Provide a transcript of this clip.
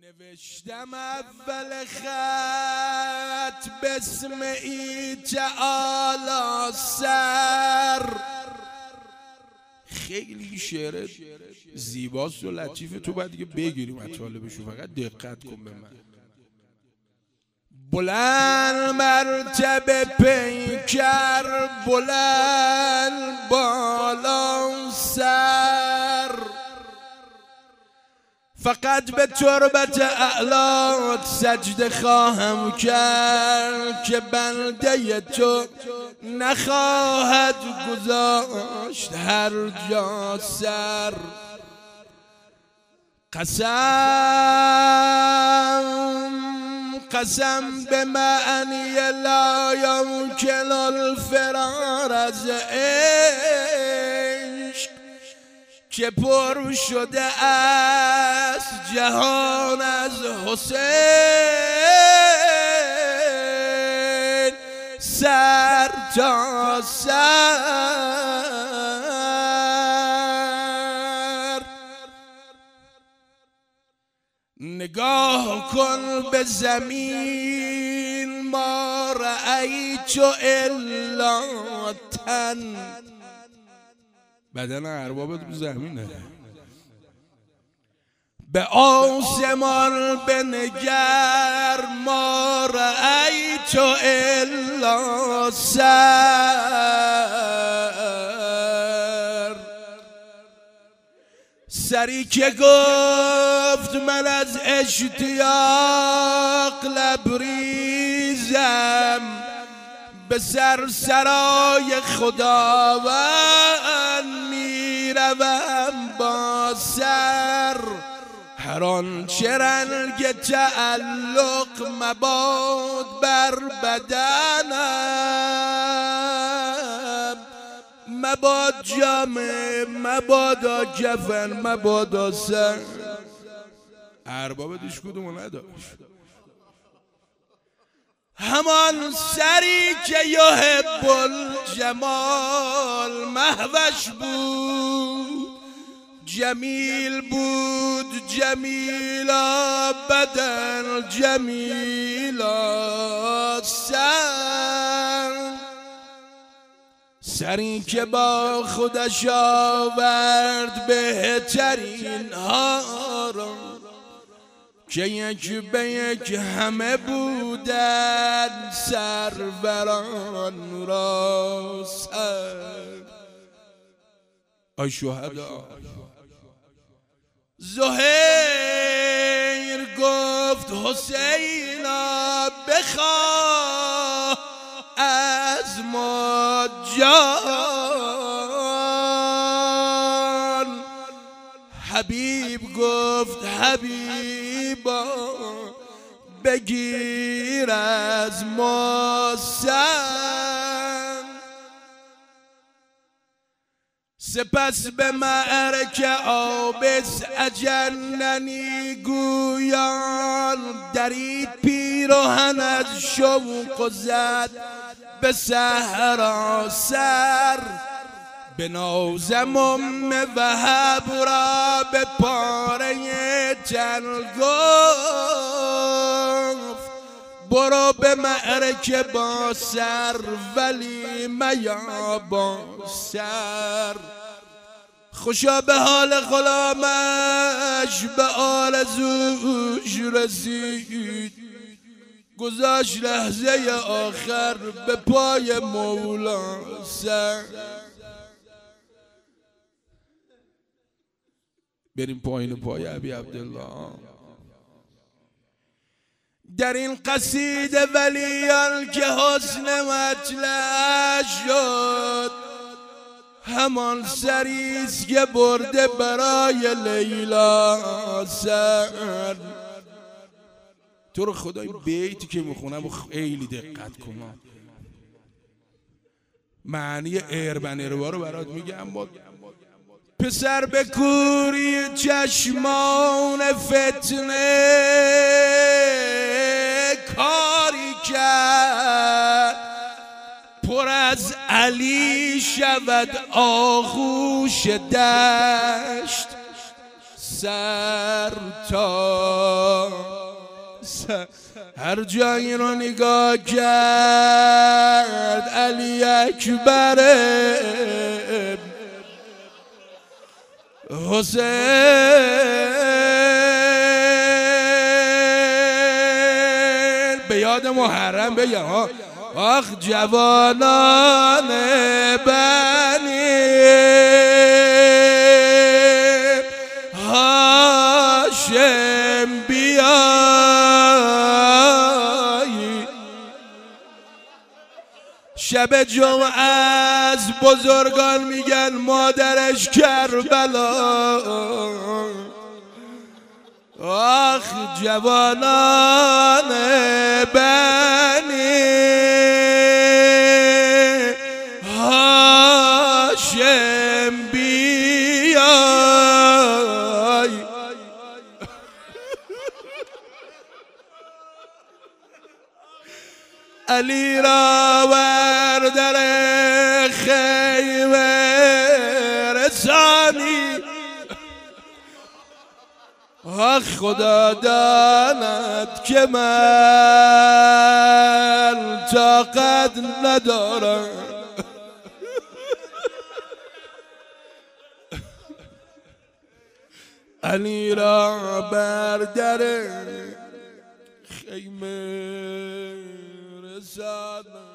نوشتم اول خط باسم ای تعالی سر. خیلی شعر زیباست و لطیفه، تو باید دیگه بگیری مطالبشو، فقط دقت کن به من. بلند مرتبه پیکر، بلند بالا سر، فقط به تربت اعلات سجده خواهم کرد که بنده تو نخواهد گذاشت هر جا سر. قسم به معنی لا یمکن الفرار از عشق که پر شده است جهان از حسین سر تا سر. نگاه کن به زمین، ما رأیت الا تن. بدن اربابت رو زمینه. به آسمان بنگر، ما رأیت الا سر. سری که گفت من از اشتیاق لبریزم، به سرسرای خداوند میروم با سر. هر آنچه رنگ تعلق مباد بر بدنم، مباد جامه، مبادا کفن، مبادا سر. ارباب دیش کدومو نداشت. همان سری که یحب الجمال محوش بود، جمیل بود جمیلا بدن، جمیلا سر. سری که با خودش آورد بهترین ها را که یک به یک همه بودن سروران را سر. ای شهدا، زهیر گفت حسینا بخواه از ما جان. حبیب گفت حبیبا بگیر از ما سر. سپس به معرکه آبس اجننی گویان درید پیراهن از شوق و زد به صحرا سر. به نازم وهب را به پاره تن گفت برو به معرکه با سر، ولی میا با سر. خوشا به حال غلامش به آرزوش رسید، گذاشت لحظه آخر به پای مولا سر. بریم پایین پای ابی عبدالله. در این قصیده ولیان که حسن مطلع شد، همان سریست که برده برای لیلا سر. تو رو خدا این بیتی که میخونم خیلی دقت کن، معنی اربن اروا رو برات میگم. با پسر به کوری چشمان فتنه کاری کرد، پر از علی شود آغوش دشت. سر تا سر هر جایی رو نگاه کرد علی اکبر حسین به یاد محرم بگم ها آخ جوانان بنی هاشم بیایی شب جمعه از بزرگان میگن مادرش کربلا آخ جوانان بنی هاشم بیای علی را بر در خیمه رسانی آخ خدا داند که من طاقت ندارم علی را بر در خیمه رسانم